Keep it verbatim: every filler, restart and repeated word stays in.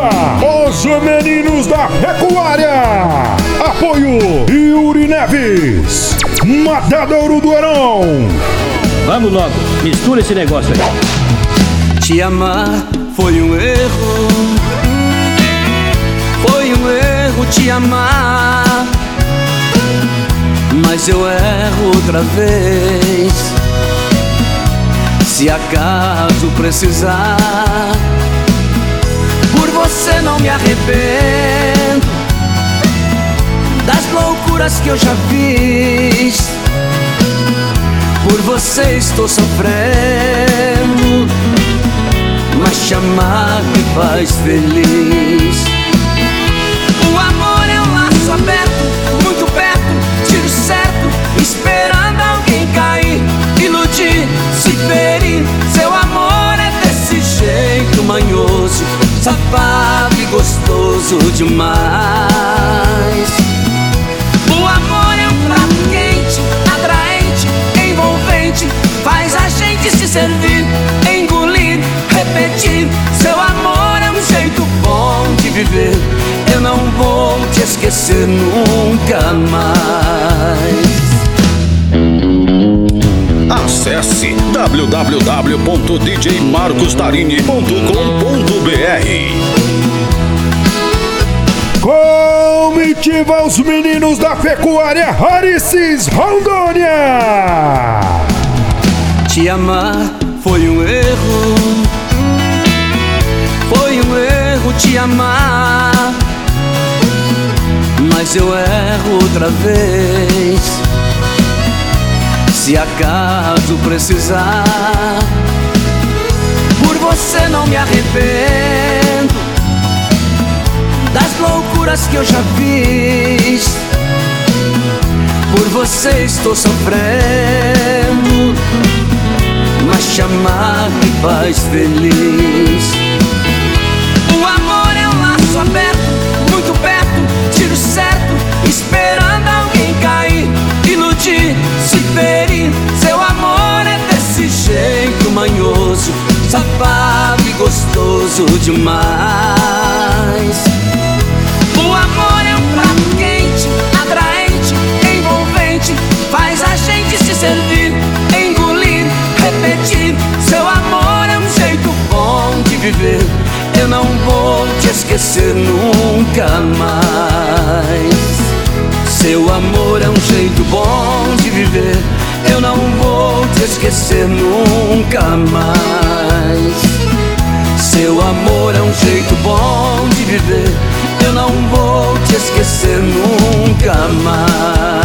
Apresenta os meninos da pecuária. Apoio Yuri Neves, Matadouro do Heron. Vamos logo, mistura esse negócio aí. Te amar foi um erro, foi um erro te amar, mas eu erro outra vez. Se acaso precisar, por você não me arrependo das loucuras que eu já fiz. Por você estou sofrendo, mas te amar me faz feliz. O amor é um laço aberto, muito perto, tiro certo, esperando alguém cair, iludir, se ferir. Seu amor é desse jeito manhoso, safado e gostoso demais. O amor é um prato quente, atraente, envolvente, faz a gente se servir, engolir, repetir. Seu amor é um jeito bom de viver, eu não vou te esquecer nunca mais. Acesse w w w ponto d j marcos tarini ponto com ponto b r. Comitiva os meninos da pecuária Aricis, Rondônia. Te amar foi um erro, foi um erro te amar, mas eu erro outra vez. Se acaso precisar, por você não me arrependo das loucuras que eu já fiz. Por você estou sofrendo, mas te amar me faz feliz. O amor é um laço aberto, muito perto, tiro certo, esperando alguém cair, iludir, se ferir. Seu amor é desse jeito manhoso, safado e gostoso demais. O amor é um prato quente, atraente, envolvente, faz a gente se servir, engolir, repetir. Seu amor é um jeito bom de viver, eu não vou te esquecer nunca mais. Seu amor é um jeito bom de viver, eu não vou te esquecer nunca mais. Seu amor é um jeito bom de viver, eu não vou te esquecer nunca mais.